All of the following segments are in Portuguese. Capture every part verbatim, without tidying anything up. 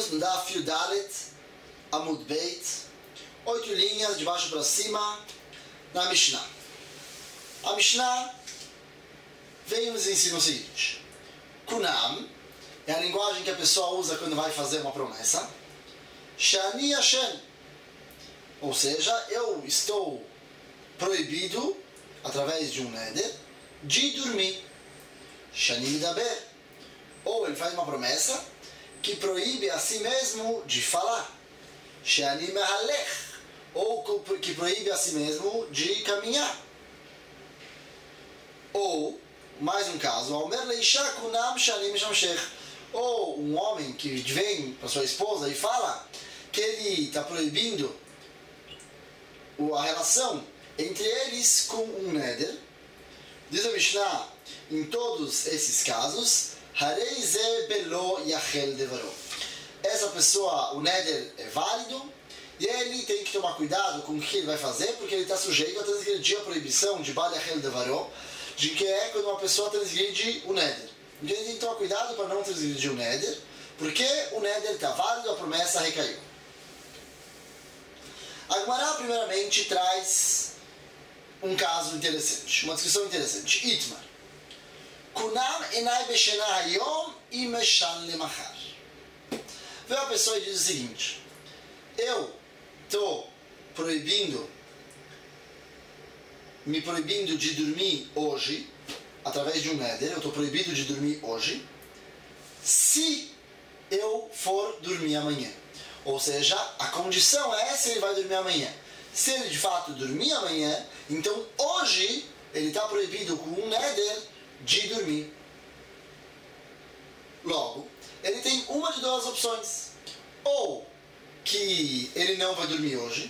estamos no Daf Yudalet Amud Beit, oito linhas de baixo para cima, na Mishnah. A Mishnah veio nos ensina o seguinte: Kunam é a linguagem que a pessoa usa quando vai fazer uma promessa. Shani Hashem, ou seja, eu estou proibido, através de um neder, de dormir. Shani Midaber, ou ele faz uma promessa que proíbe a si mesmo de falar. Shani Mehalech, ou que proíbe a si mesmo de caminhar. Ou, mais um caso, ou um homem que vem para sua esposa e fala que ele está proibindo a relação entre eles com um neder. Diz a Mishnah, em todos esses casos, essa pessoa, o neder é válido e ele tem que tomar cuidado com o que ele vai fazer, porque ele está sujeito a transgredir a proibição de Bal Yachel Devaro, de que é quando uma pessoa transgride o neder. Então ele tem que tomar cuidado para não transgredir o neder, porque o neder está válido, a promessa recaiu. A Gemara primeiramente traz um caso interessante, uma descrição interessante. Itmar. Kunam enai beshena hayom imeshan lemachar. Vem uma pessoa e diz o seguinte: eu estou proibindo, me proibindo de dormir hoje, através de um neder, eu estou proibido de dormir hoje, se eu for dormir amanhã. Ou seja, a condição é se ele vai dormir amanhã. Se ele de fato dormir amanhã, então hoje ele está proibido com um neder de dormir. Logo, ele tem uma de duas opções. Ou que ele não vai dormir hoje,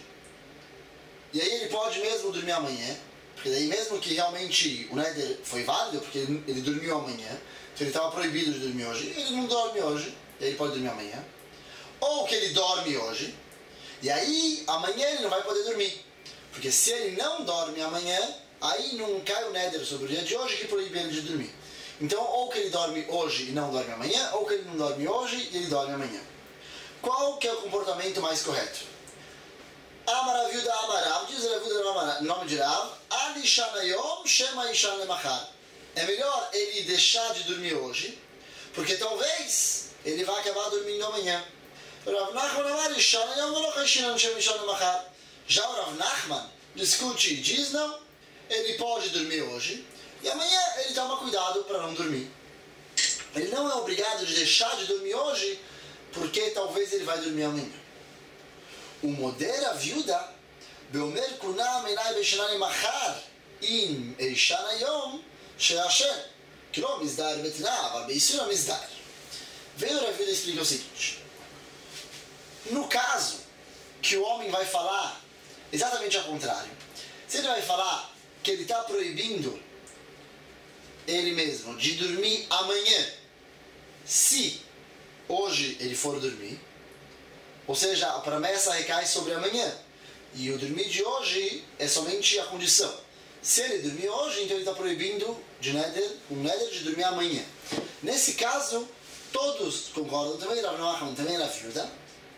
e aí ele pode mesmo dormir amanhã, porque daí mesmo que realmente o neder foi válido, porque ele, ele dormiu amanhã, então ele estava proibido de dormir hoje, ele não dorme hoje, e aí ele pode dormir amanhã. Ou que ele dorme hoje, e aí amanhã ele não vai poder dormir, porque se ele não dorme amanhã, aí não cai o neder sobre o dia de hoje que proíbe ele de dormir. Então, ou que ele dorme hoje e não dorme amanhã, ou que ele não dorme hoje e ele dorme amanhã. Qual que é o comportamento mais correto? Amaraviu da Amarav, diz o nome de Rav, Alishanayom Shema Ishan Lemachar. É melhor ele deixar de dormir hoje, porque talvez ele vai acabar dormindo amanhã. Rav Nachman amar Ishanayom Velochishinan Shema Ishan Lemachar. Já o Rav Nachman discute e diz não, ele pode dormir hoje e amanhã ele toma cuidado para não dormir. Ele não é obrigado de deixar de dormir hoje, porque talvez ele vai dormir amanhã. O modera viuda, beomer kunam enai beshenani machar im eishana yom sheashen, que não mizdar betinav, aber beisura mizdar. Veio a viuda explica o seguinte: no caso que o homem vai falar exatamente ao contrário, se ele vai falar que ele está proibindo ele mesmo de dormir amanhã, se hoje ele for dormir, ou seja, a promessa recai sobre amanhã, e o dormir de hoje é somente a condição. Se ele dormir hoje, então ele está proibindo de neder, um neder de dormir amanhã. Nesse caso, todos concordam, também Rav Nachman, também Rav Yehuda,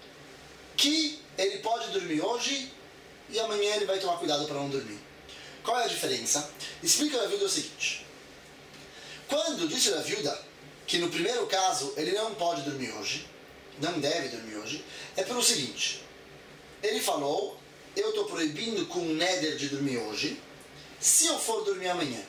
que ele pode dormir hoje e amanhã ele vai tomar cuidado para não dormir. Qual é a diferença? Explica Rav Yehuda o seguinte: quando disse Rav Yehuda que no primeiro caso ele não pode dormir hoje, não deve dormir hoje, é pelo seguinte: ele falou, eu estou proibindo com um neder de dormir hoje, se eu for dormir amanhã.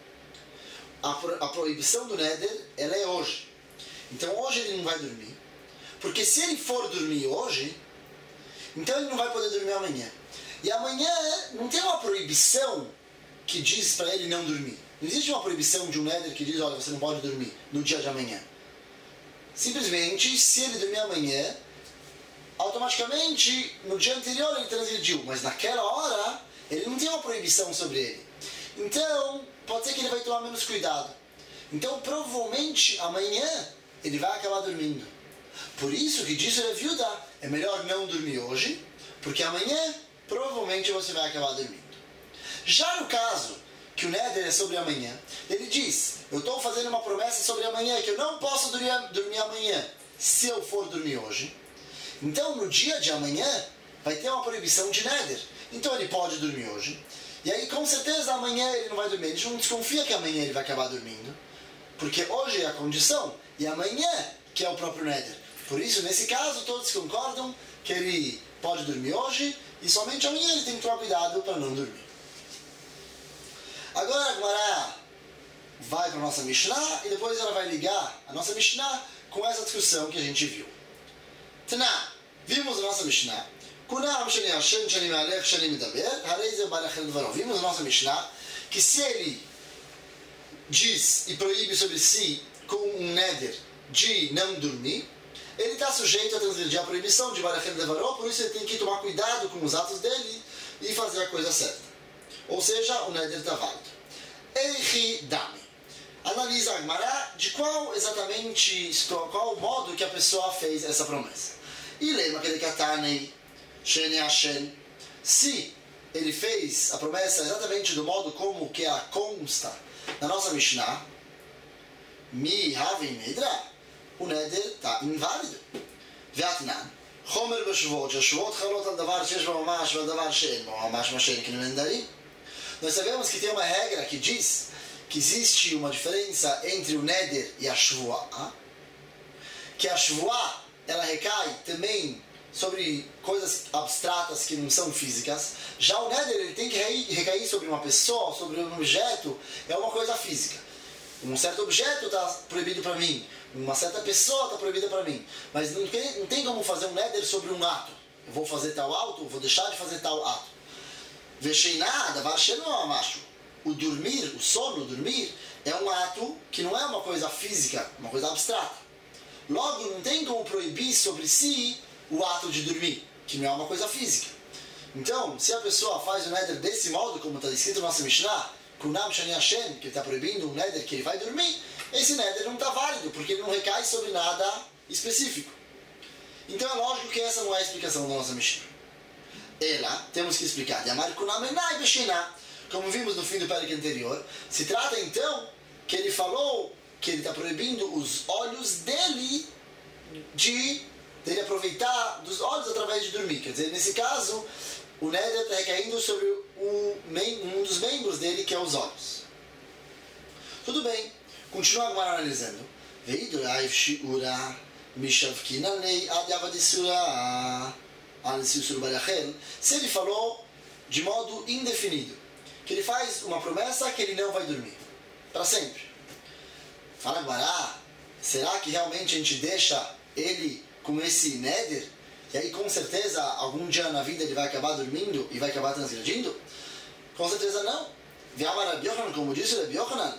A, pro, a proibição do neder, ela é hoje. Então hoje ele não vai dormir, porque se ele for dormir hoje, então ele não vai poder dormir amanhã. E amanhã não tem uma proibição que diz para ele não dormir. Não existe uma proibição de um neder que diz, olha, você não pode dormir no dia de amanhã. Simplesmente, se ele dormir amanhã, automaticamente, no dia anterior ele transgrediu, mas naquela hora, ele não tem uma proibição sobre ele. Então, pode ser que ele vai tomar menos cuidado. Então, provavelmente, amanhã, ele vai acabar dormindo. Por isso que disse a viúda, é melhor não dormir hoje, porque amanhã, provavelmente, você vai acabar dormindo. Já no caso que o neder é sobre amanhã, ele diz, eu estou fazendo uma promessa sobre amanhã, que eu não posso dormir, dormir amanhã, se eu for dormir hoje. Então, no dia de amanhã, vai ter uma proibição de neder. Então, ele pode dormir hoje. E aí, com certeza, amanhã ele não vai dormir. A gente não desconfia que amanhã ele vai acabar dormindo. Porque hoje é a condição. E amanhã que é o próprio neder. Por isso, nesse caso, todos concordam que ele pode dormir hoje. E somente amanhã ele tem que tomar cuidado para não dormir. Agora, a Gemara vai para a nossa Mishnah. E depois ela vai ligar a nossa Mishnah com essa discussão que a gente viu. Taná, vimos a nossa Mishnah. Kunam shani Hashem shani me'alech shani medaber, harei ze barachel dvaro. Vimos a nossa Mishnah que se ele diz e proíbe sobre si com um neder de não dormir, ele está sujeito a transgredir a proibição de barachel dvaro, por isso ele tem que tomar cuidado com os atos dele e fazer a coisa certa. Ou seja, o neder está válido. Eichi dami. Analisa a Gemara de qual exatamente, qual modo que a pessoa fez essa promessa. E lembra que ele katanei sheni Hashem. Se ele fez a promessa exatamente do modo como que a consta na nossa Mishnah, mi havei nedra, o neder está inválido. Ve'atnan, chomer b'shvot, shvot chalot al davar shesh b'mamash v'al davar she'en b'mamash mashen k'nemendarim. Nós sabemos que tem uma regra que diz que existe uma diferença entre o neder e a shvuah, que a shvuah ela recai também sobre coisas abstratas que não são físicas. Já o neder ele tem que recair sobre uma pessoa, sobre um objeto, é uma coisa física. Um certo objeto está proibido para mim, uma certa pessoa está proibida para mim, mas não tem, não tem como fazer um neder sobre um ato. Eu vou fazer tal ato, vou deixar de fazer tal ato. Vesheiná, davar she'eno macho. O dormir, o sono, o dormir, é um ato que não é uma coisa física, uma coisa abstrata. Logo, não tem como proibir sobre si o ato de dormir, que não é uma coisa física. Então, se a pessoa faz o neder desse modo, como está escrito na nossa Mishnah, Kunam shani Hashem, que ele está proibindo um neder que ele vai dormir, esse neder não está válido, porque ele não recai sobre nada específico. Então é lógico que essa não é a explicação da nossa Mishnah. Ela, temos que explicar, de amar Kunam enai beshinah. Como vimos no fim do pérec anterior, se trata então que ele falou que ele está proibindo os olhos dele de dele aproveitar dos olhos através de dormir. Quer dizer, nesse caso, o neder está recaindo sobre o, um dos membros dele, que é os olhos. Tudo bem, continua agora analisando. Se ele falou de modo indefinido, que ele faz uma promessa que ele não vai dormir para sempre. Fala Guará, será que realmente a gente deixa ele com esse neder? E aí com certeza algum dia na vida ele vai acabar dormindo e vai acabar transgredindo? Com certeza não. Como disse o Rabi Yochanan,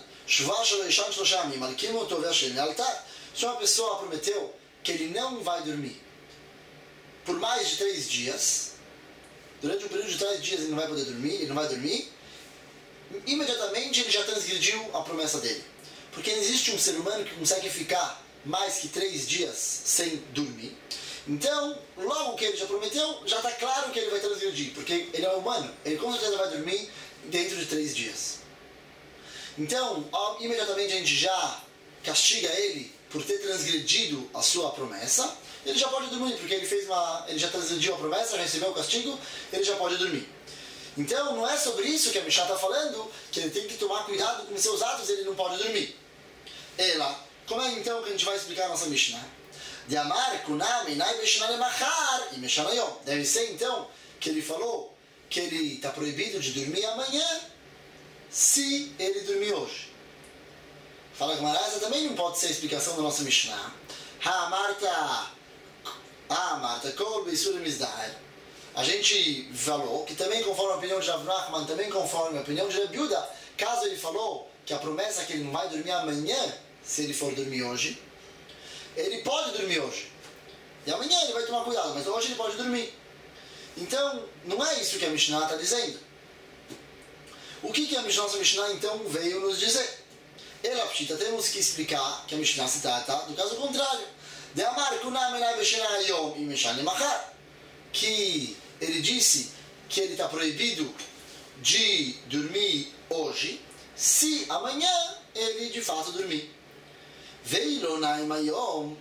se uma pessoa prometeu que ele não vai dormir por mais de três dias, durante um período de três dias ele não vai poder dormir, ele não vai dormir, imediatamente ele já transgrediu a promessa dele. Porque não existe um ser humano que consegue ficar mais que três dias sem dormir. Então, logo que ele já prometeu, já está claro que ele vai transgredir. Porque ele é humano, ele com certeza vai dormir dentro de três dias. Então, imediatamente a gente já castiga ele por ter transgredido a sua promessa. Ele já pode dormir, porque ele, fez uma, ele já transgrediu a promessa, já recebeu o castigo, ele já pode dormir. Então, não é sobre isso que a Mishnah está falando, que ele tem que tomar cuidado com seus atos, ele não pode dormir. Ela, como é então que a gente vai explicar a nossa Mishnah? De amar, kunam, inai, beshinah, lemachar, e meshanayom. Deve ser então que ele falou que ele está proibido de dormir amanhã, se ele dormir hoje. Fala que essa também não pode ser a explicação da nossa Mishnah. Ha, Marta, ah, Marta, kol beisur mizdar. A gente falou que também conforme a opinião de Rav Nachman, também conforme a opinião de Rabi Yehuda, caso ele falou que a promessa é que ele não vai dormir amanhã, se ele for dormir hoje, ele pode dormir hoje. E amanhã ele vai tomar cuidado, mas hoje ele pode dormir. Então, não é isso que a Mishnah está dizendo. O que, que a Mishnah, nossa Mishnah então veio nos dizer? Ela, Pshita, temos que explicar que a Mishnah se trata do caso contrário. De amar kunam enai beshinah yom e meshaneh machar. Que ele disse que ele está proibido de dormir hoje, se amanhã ele de fato dormir. Veilonai mayom.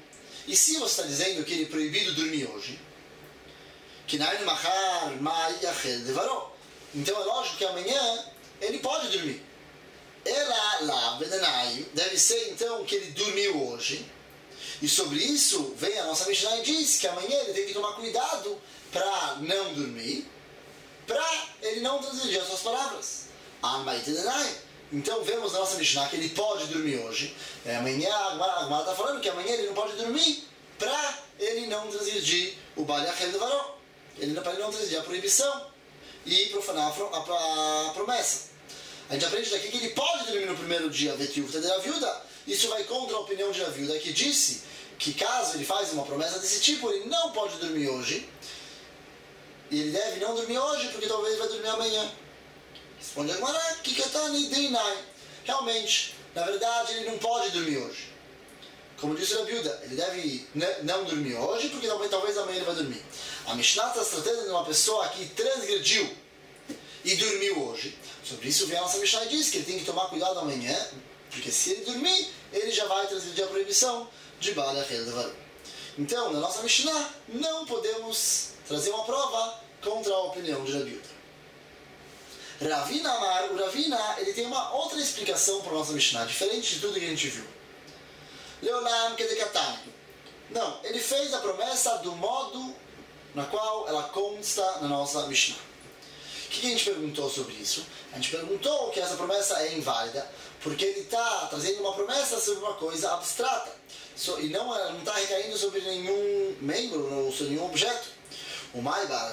E se você está dizendo que ele é proibido dormir hoje, que nainu machar mai yachel devaro, então é lógico que amanhã ele pode dormir. Ela lá, bedenaio, deve ser então que ele dormiu hoje. E sobre isso vem a nossa Mishnah e diz que amanhã ele tem que tomar cuidado para não dormir, para ele não transgredir as suas palavras. Então vemos na nossa Mishnah que ele pode dormir hoje. É, amanhã a Gemara está falando que amanhã ele não pode dormir para ele não transgredir o Bal Yachel Devaró. Ele não pode não transgredir a proibição e profanar a promessa. A gente aprende daqui que ele pode dormir no primeiro dia, Vetiuvta de Raviuda. Isso vai contra a opinião de Raviuda, que disse que caso ele faz uma promessa desse tipo, ele não pode dormir hoje. E ele deve não dormir hoje, porque talvez ele vai dormir amanhã. Responde agora, Kikatani Deinai. Realmente, na verdade, ele não pode dormir hoje. Como disse Raviuda, ele deve não dormir hoje, porque talvez, talvez amanhã ele vai dormir. A Mishnah está se tratando de uma pessoa que transgrediu e dormiu hoje. Sobre isso vem a nossa Mishnah e diz que ele tem que tomar cuidado amanhã, porque se ele dormir, ele já vai transgredir a proibição de Bal Yachel Devaró. Então, na nossa Mishnah, não podemos trazer uma prova contra a opinião de Rabiuda. Ravina Amar, o Ravina, ele tem uma outra explicação para a nossa Mishnah, diferente de tudo que a gente viu. Leolam Kedekatani. Não, ele fez a promessa do modo na qual ela consta na nossa Mishnah. O que a gente perguntou sobre isso? A gente perguntou que essa promessa é inválida, porque ele está trazendo uma promessa sobre uma coisa abstrata, so, e não está recaindo sobre nenhum membro, ou sobre nenhum objeto. O Maibar,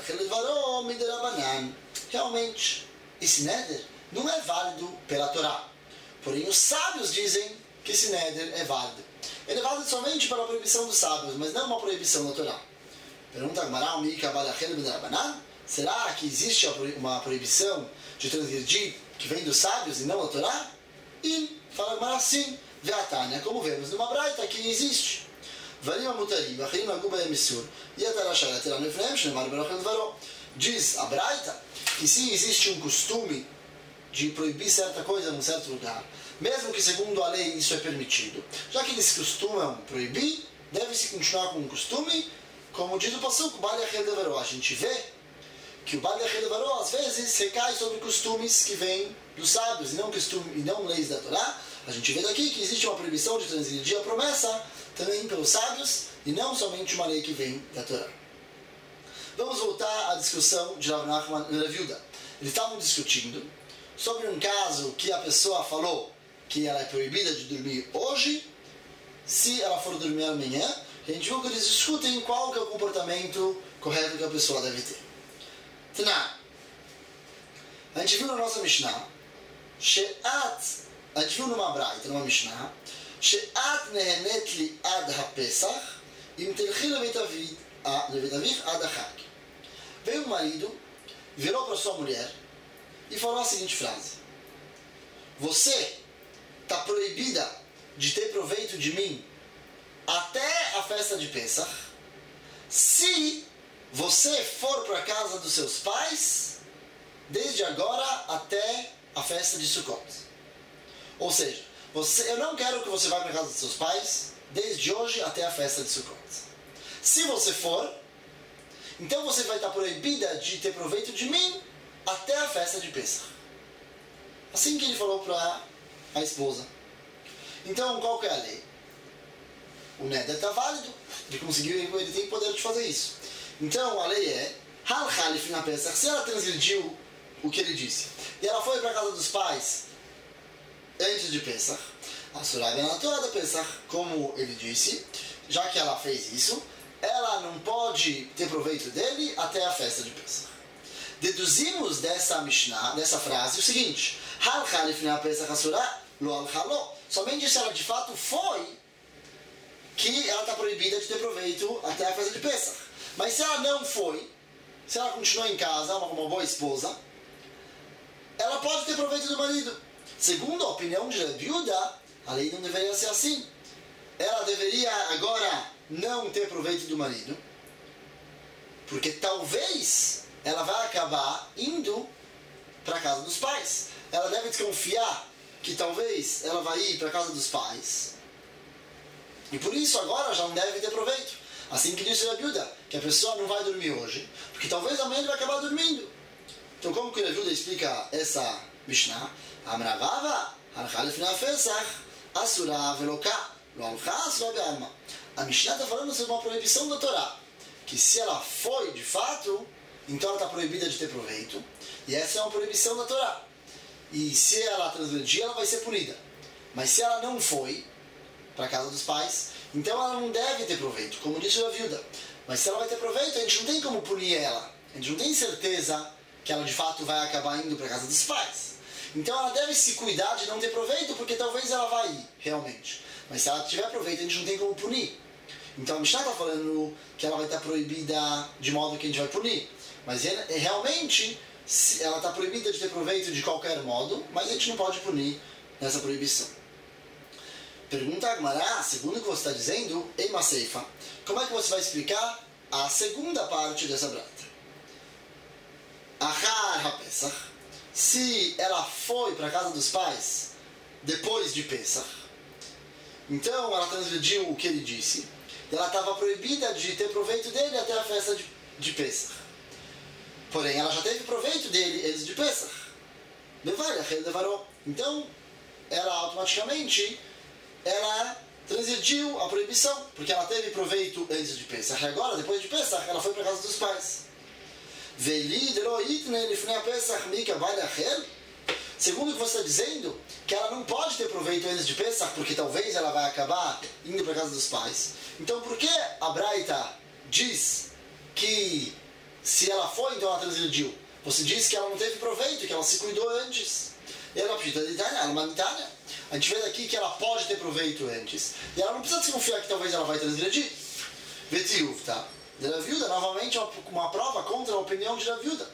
realmente, esse neder não é válido pela Torá. Porém, os sábios dizem que esse neder é válido. Ele é válido somente pela proibição dos sábios, mas não uma proibição da Torá. Pergunta a Gemara, será que existe uma proibição de transgredir que vem dos sábios e não da Torá? E fala a Gemara, sim, Veatânia, como vemos numa braita que existe. Diz a braita que se existe um costume de proibir certa coisa num certo lugar, mesmo que segundo a lei isso é permitido, já que eles costumam proibir, deve-se continuar com o costume, como diz o Passuco, Bal Yachel Devaró. A gente vê que o Bal Yachel Devaró às vezes recai sobre costumes que vêm dos sábios e não, costume, e não leis da Torá. A gente vê daqui que existe uma proibição de transgredir a promessa também pelos sábios e não somente uma lei que vem da Torá. Vamos voltar à discussão de Rav Nachman e Raviuda. Eles estavam discutindo sobre um caso que a pessoa falou que ela é proibida de dormir hoje, se ela for dormir amanhã. A gente viu que eles discutem qual que é o comportamento correto que a pessoa deve ter. Taná. A gente viu na nossa Mishnah, She'at, a gente viu numa braita, numa Mishnah, She'at nehenet li ad ha-pesach, im telchi leveit avich ad ha-chag. Veio um marido, virou para sua mulher e falou a seguinte frase: você está proibida de ter proveito de mim até a festa de Pesach, se você for para a casa dos seus pais, desde agora até a festa de Sukkot. Ou seja, você, eu não quero que você vá para a casa dos seus pais, desde hoje até a festa de Sukkot. Se você for, então você vai estar proibida de ter proveito de mim até a festa de Pesach. Assim que ele falou para a esposa. Então, qual que é a lei? O neder está válido, ele conseguiu, ele tem poder de fazer isso. Então a lei é, Hal Khalif na Pesach, se ela transgrediu o que ele disse, e ela foi para a casa dos pais antes de Pesach, a Surah na Torá da Pesach, como ele disse, já que ela fez isso, ela não pode ter proveito dele até a festa de Pesach. Deduzimos dessa Mishnah, dessa frase, o seguinte: Hal Khalif na Pesach a Surah, lo al Halo. Somente se ela de fato foi, que ela está proibida de ter proveito até a festa de Pesach. Mas se ela não foi, se ela continuou em casa, uma, uma boa esposa, ela pode ter proveito do marido. Segundo a opinião de Rabiuda, a lei não deveria ser assim. Ela deveria agora não ter proveito do marido, porque talvez ela vai acabar indo para a casa dos pais. Ela deve desconfiar que talvez ela vai ir para a casa dos pais E por isso agora já não deve ter proveito. Assim que disse a Rabiuda, que a pessoa não vai dormir hoje, porque talvez amanhã ele vai acabar dormindo. Então como que a Rabiuda explica essa Mishnah? Amravava, halcha lefnei Pesach, asura veloká, lo halcha asura be'alma. A Mishnah está falando sobre uma proibição da Torá, que se ela foi de fato, então ela está proibida de ter proveito, e essa é uma proibição da Torá. E se ela transgredir, ela vai ser punida. Mas se ela não foi para a casa dos pais, então ela não deve ter proveito, como disse a Rabiuda. Mas se ela vai ter proveito, a gente não tem como punir ela. A gente não tem certeza que ela de fato vai acabar indo para a casa dos pais. Então ela deve se cuidar de não ter proveito, porque talvez ela vai ir, realmente. Mas se ela tiver proveito, a gente não tem como punir. Então a Mishnah está falando que ela vai estar proibida de modo que a gente vai punir. Mas realmente ela está proibida de ter proveito de qualquer modo, mas a gente não pode punir nessa proibição. Pergunta a Gemara, segundo o que você está dizendo, em Maseifa, como é que você vai explicar a segunda parte dessa brata? Achar HaPesach, se ela foi para a casa dos pais depois de Pesach, então ela transgrediu o que ele disse, e ela estava proibida de ter proveito dele até a festa de, de Pesach. Porém, ela já teve proveito dele antes de Pesach. Então, ela automaticamente ela transgrediu a proibição, porque ela teve proveito antes de Pesach. E agora, depois de Pesach, ela foi para a casa dos pais. Segundo o que você está dizendo, que ela não pode ter proveito antes de Pesach, porque talvez ela vai acabar indo para a casa dos pais. Então, por que a Braita diz que se ela foi, então ela transgrediu? Você disse que ela não teve proveito, que ela se cuidou antes. E ela precisa de Tânia, ela é uma Tânia. A gente vê daqui que ela pode ter proveito antes. E ela não precisa desconfiar que talvez ela vai transgredir. Vetiuv, tá? De Rabiuda, novamente uma, uma prova contra a opinião de Rabiuda.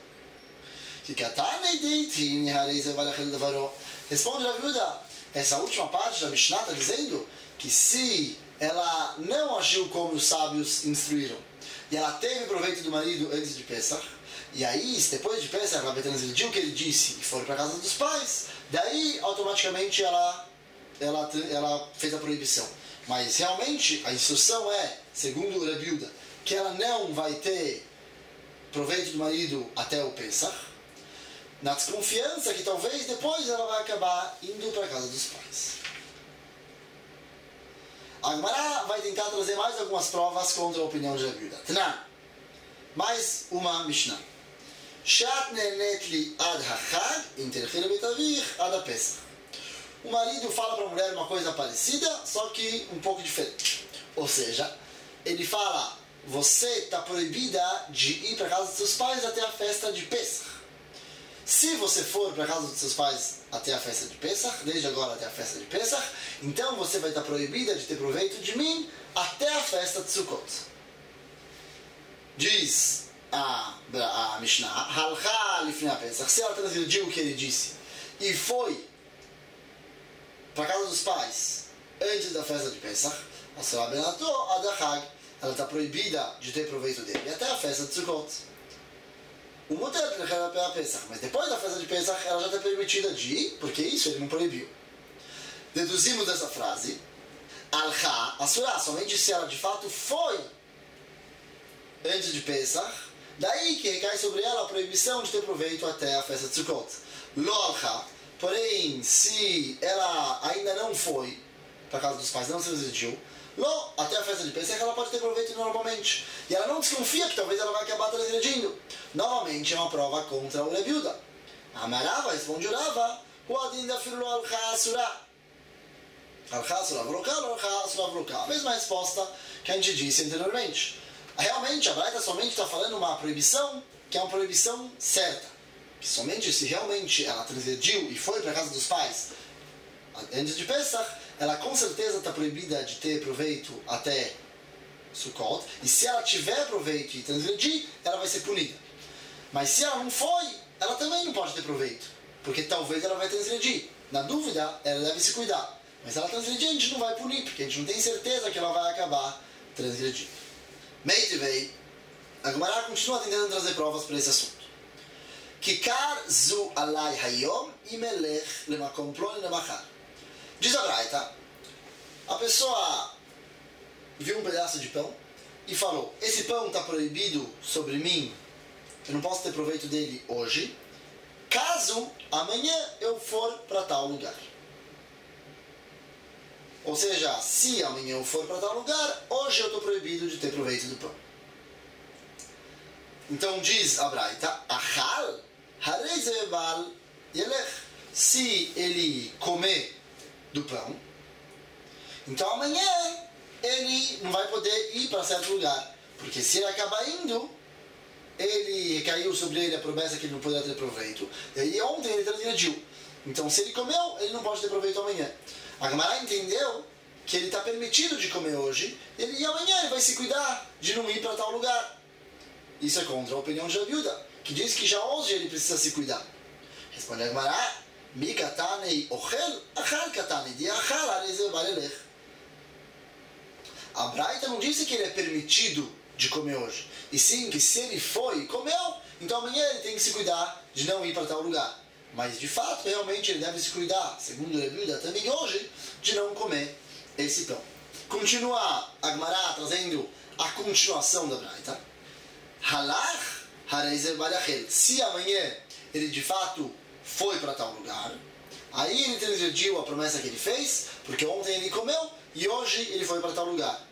Responde Rabiuda, essa última parte da Mishnah está dizendo que se ela não agiu como os sábios instruíram, e ela teve proveito do marido antes de Pesach, e aí, depois de Pesach, ela transgrediu o que ele disse e foi para a casa dos pais, daí, automaticamente, ela, ela, ela fez a proibição. Mas, realmente, a instrução é, segundo o Rabiuda, que ela não vai ter proveito do marido até o Pesach, na desconfiança que talvez depois ela vai acabar indo para a casa dos pais. A Gemara vai tentar trazer mais algumas provas contra a opinião de Rabiuda. Tanan, mais uma Mishnah. Shat nenet li ad hachag, in telchi lebeit avich ad haPesach. O marido fala para a mulher uma coisa parecida, só que um pouco diferente. Ou seja, ele fala, você está proibida de ir para a casa dos seus pais até a festa de Pesach. Se você for para a casa dos seus pais até a festa de Pesach, desde agora até a festa de Pesach, então você vai estar proibida de ter proveito de mim até a festa de Sukkot. Diz a, a Mishnah, Halcha lifnei Pesach, se ela transgrediu o que ele disse e foi para a casa dos pais antes da festa de Pesach, ela está proibida de ter proveito dele até a festa de Sukkot. O motel para Pesach, mas depois da festa de Pesach ela já está permitida de ir, porque isso ele não proibiu. Deduzimos dessa frase, Alcha, Asura, somente se ela de fato foi antes de Pesach, daí que recai sobre ela a proibição de ter proveito até a festa de Sukkot. Lo Alcha, porém, se ela ainda não foi para a casa dos pais, não se residiu, Lo, até a festa de Pesach ela pode ter proveito normalmente. E ela não desconfia que talvez ela vai acabar transgredindo. Novamente é uma prova contra o Rabiuda. Amarava, responde Rava, o adin da filu alcha asura. Alcha asura v'roká, alcha asura v'roká. A mesma resposta que a gente disse anteriormente. Realmente, a Braita somente está falando uma proibição, que é uma proibição certa. Que somente se realmente ela transgrediu e foi para a casa dos pais antes de Pesach, ela com certeza está proibida de ter proveito até Sukkot, e se ela tiver proveito e transgredir, ela vai ser punida. Mas se ela não foi, ela também não pode ter proveito, porque talvez ela vai transgredir. Na dúvida, ela deve se cuidar. Mas se ela transgredir, a gente não vai punir, porque a gente não tem certeza que ela vai acabar transgredindo. Meitivei, a Gemara continua tentando trazer provas para esse assunto. Kikar zu alai hayom imelech lemakom ploni lemachar. Diz a Braita, a pessoa viu um pedaço de pão e falou, esse pão está proibido sobre mim, eu não posso ter proveito dele hoje, caso amanhã eu for para tal lugar. Ou seja, se amanhã eu for para tal lugar, hoje eu estou proibido de ter proveito do pão. Então diz a Braita, Achal, harei zeval yelech. Se ele comer do pão, então amanhã ele não vai poder ir para certo lugar. Porque se ele acabar indo, ele recaiu sobre ele a promessa que ele não poderia ter proveito. E aí ontem ele transgrediu. Então se ele comeu, ele não pode ter proveito amanhã. A Gemara entendeu que ele está permitido de comer hoje, ele, e amanhã ele vai se cuidar de não ir para tal lugar. Isso é contra a opinião de Rabi Yehuda, que diz que já hoje ele precisa se cuidar. Responde a Gemara, Mi katanei ochel, achal katanei, di achal areze valelech. A Braita não disse que ele é permitido de comer hoje, e sim que se ele foi e comeu, então amanhã ele tem que se cuidar de não ir para tal lugar. Mas de fato, realmente ele deve se cuidar, segundo Rabi Yehuda, também hoje, de não comer esse pão. Continua a Gemara trazendo a continuação da Braita. Halach harei valelech. Se amanhã ele de fato foi para tal lugar, aí ele transgrediu a promessa que ele fez, porque ontem ele comeu e hoje ele foi para tal lugar.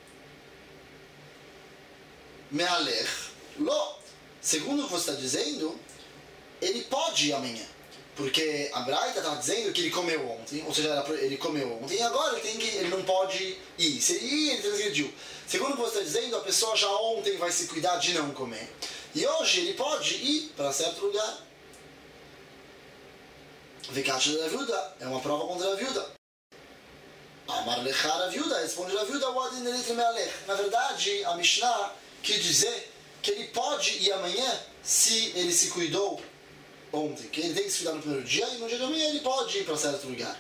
Mehalech, lo. Segundo o que você está dizendo, ele pode ir amanhã, porque a Braita está dizendo que ele comeu ontem, ou seja, ele comeu ontem e agora ele, tem que, ele não pode ir. Se ele ir, ele transgrediu. Segundo o que você está dizendo, a pessoa já ontem vai se cuidar de não comer, e hoje ele pode ir para certo lugar. Vekacha da Rabi, é uma prova contra a Rabi. Amar lechar a viúda, responde a viúda, na verdade, a Mishnah quer dizer que ele pode ir amanhã se ele se cuidou ontem, que ele tem que se cuidar no primeiro dia e no dia de amanhã ele pode ir para certo lugar.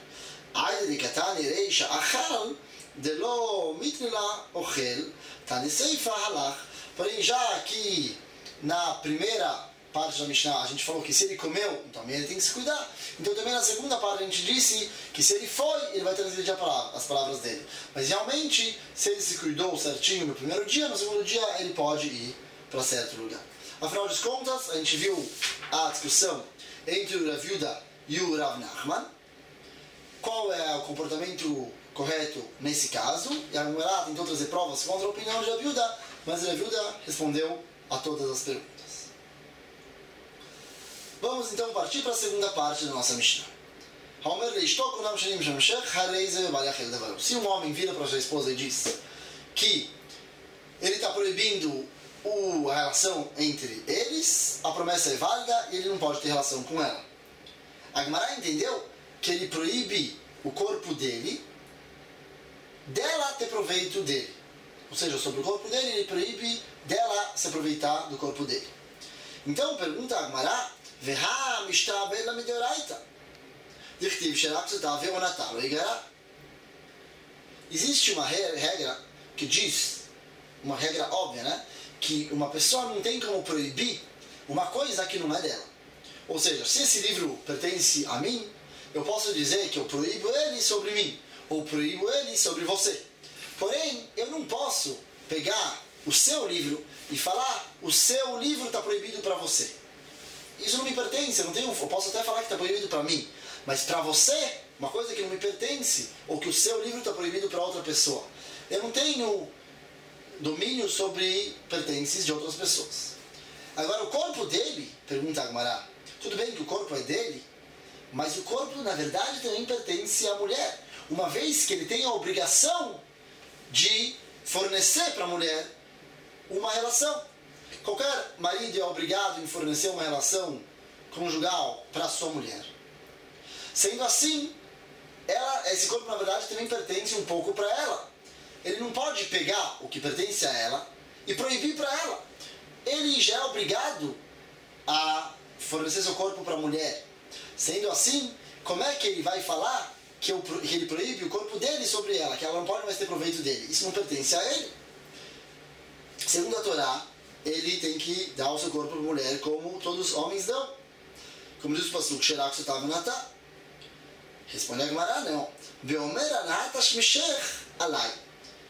Porém, já aqui na primeira parte da Mishnah a gente falou que se ele comeu, então amanhã ele tem que se cuidar. Então também na segunda parte a gente disse que se ele foi, ele vai transgredir as palavras dele. Mas realmente, se ele se cuidou certinho no primeiro dia, no segundo dia ele pode ir para certo lugar. Afinal de contas, a gente viu a discussão entre o Rav Yehuda e o Rav Nachman. Qual é o comportamento correto nesse caso? E a Gemara tentou trazer provas contra a opinião de Rav Yehuda, mas o Rav Yehuda respondeu a todas as perguntas. Vamos então partir para a segunda parte da nossa Mishnah. Se um homem vira para sua esposa e diz que ele está proibindo a relação entre eles, a promessa é válida e ele não pode ter relação com ela. A Gemara entendeu que ele proíbe o corpo dele dela ter proveito dele. Ou seja, sobre o corpo dele, ele proíbe dela se aproveitar do corpo dele. Então pergunta a Gemara, Veha mishtabel la midoraita. Dichtiv sherak zetav ve'onatar lo igara. Existe uma regra que diz, uma regra óbvia, né? Que uma pessoa não tem como proibir uma coisa que não é dela. Ou seja, se esse livro pertence a mim, eu posso dizer que eu proíbo ele sobre mim, ou proíbo ele sobre você. Porém, eu não posso pegar o seu livro e falar, o seu livro está proibido para você. Isso não me pertence, eu, não tenho, eu posso até falar que está proibido para mim, mas para você, uma coisa que não me pertence, ou que o seu livro está proibido para outra pessoa. Eu não tenho domínio sobre pertences de outras pessoas. Agora, o corpo dele, pergunta a Gemara, tudo bem que o corpo é dele, mas o corpo, na verdade, também pertence à mulher, uma vez que ele tem a obrigação de fornecer para a mulher uma relação. Qualquer marido é obrigado em fornecer uma relação conjugal para sua mulher. Sendo assim, ela, esse corpo, na verdade, também pertence um pouco para ela. Ele não pode pegar o que pertence a ela e proibir para ela. Ele já é obrigado a fornecer seu corpo para a mulher. Sendo assim, como é que ele vai falar que, eu, que ele proíbe o corpo dele sobre ela, que ela não pode mais ter proveito dele? Isso não pertence a ele. Segundo a Torá, ele tem que dar o seu corpo para a mulher como todos os homens dão. Como diz o pasuk, Sherak Setav Natá. Responde a Gemara, não. Veomer Anatash Mishech Alai.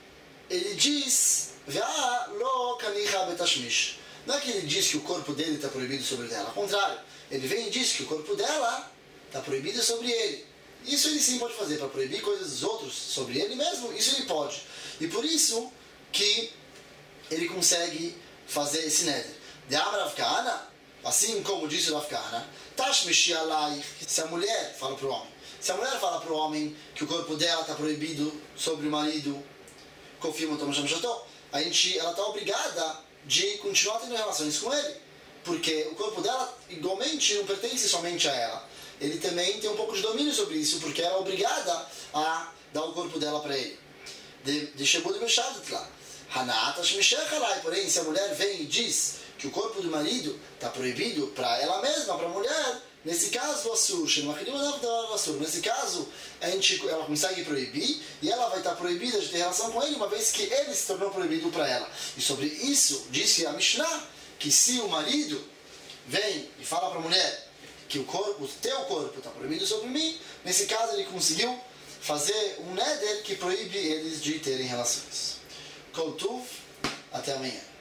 ele diz, Vá lo kanicha betashmish. Não é que ele diz que o corpo dele está proibido sobre dela, ao contrário, ele vem e diz que o corpo dela está proibido sobre ele. Isso ele sim pode fazer, para proibir coisas dos outros sobre ele mesmo, isso ele pode. E por isso que ele consegue fazer esse neder. De Amar Rav Kahana, assim como disse o Rav Kahana, Tashmishi alai, se a mulher fala para o homem, se a mulher fala para o homem que o corpo dela está proibido sobre o marido, confirma a gente, ela está obrigada de continuar tendo relações com ele, porque o corpo dela igualmente não pertence somente a ela. Ele também tem um pouco de domínio sobre isso, porque ela é obrigada a dar o corpo dela para ele. Deixa eu deixar lá. Porém, se a mulher vem e diz que o corpo do marido está proibido para ela mesma, para a mulher, nesse caso, nesse caso, a gente, ela consegue proibir e ela vai estar proibida de ter relação com ele, uma vez que ele se tornou proibido para ela. E sobre isso, disse a Mishnah, que se o marido vem e fala para a mulher que o corpo, o teu corpo está proibido sobre mim, nesse caso ele conseguiu fazer um neder que proíbe eles de terem relações. Kol Tuv, até amanhã.